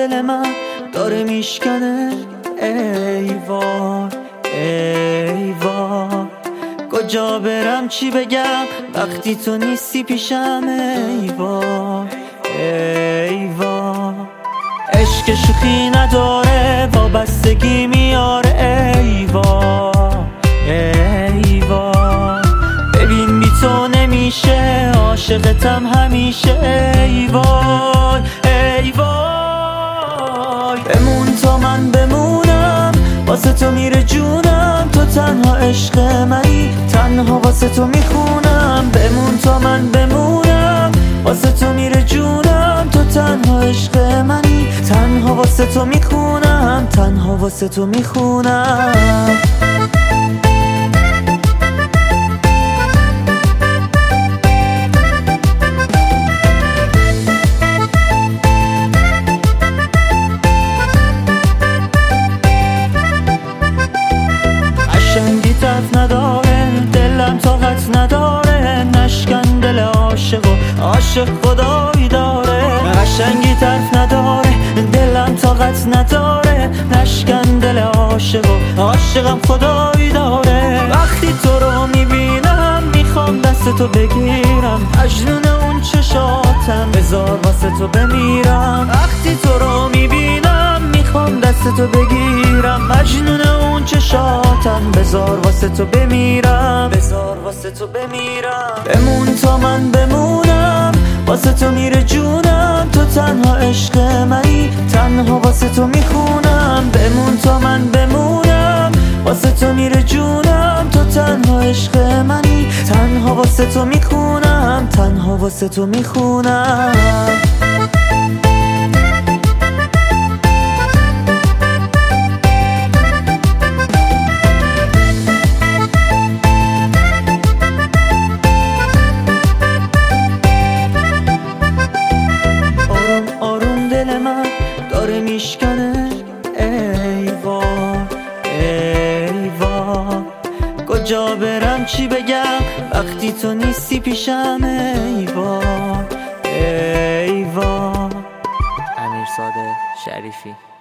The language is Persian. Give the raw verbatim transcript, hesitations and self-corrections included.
دل من داره میشکنه. ای وای ای وای، کجا برم چی بگم وقتی تو نیستی پیشم. ای وای ای وای، عشق شوخی نداره وابستگی میاره. ای وای ای وای، ببین بی تو نمیشه عاشقتم همیشه. ای وای ای وای، بمون تا من بمونم، واسه تو میره جونم، تو تنها عشق منی، تنها واسه تو میخونم. بمون تا من بمونم، واسه تو میره جونم، تو تنها عشق منی، تنها واسه تو میخونم، تنها واسه تو میخونم. قشنگی طرف نداره، دلم طاقت نداره، نشکن دل عاشق و عاشق خدایی داره. قشنگی طرف نداره، دلم طاقت نداره، نشکن دل عاشق و عاشقم خدایی داره. وقتی تو رو میبینم میخوام دست تو بگیرم، مجنون اون چشاتم بذار واسه تو بمیرم. وقتی تو رو میبینم میخوام دست تو بگیرم، مجنون اون چشاتم بذار واسه تو بمیرم، بذار واسه تو بمیرم. بمون تا من بمونم، واسه تو میره جونم، تو تنها عشق منی، تنها واسه تو میخونم. بمون تا من بمونم، واسه تو میره جونم، تو تنها عشق منی، تنها واسه تو میخونم، تنها واسه تو میخونم. داره میشکنه. ای وای ای وای، کجا برم چی بگم وقتی تو نیستی پیشم. ای وای ای وای. امیرزاده شریفی.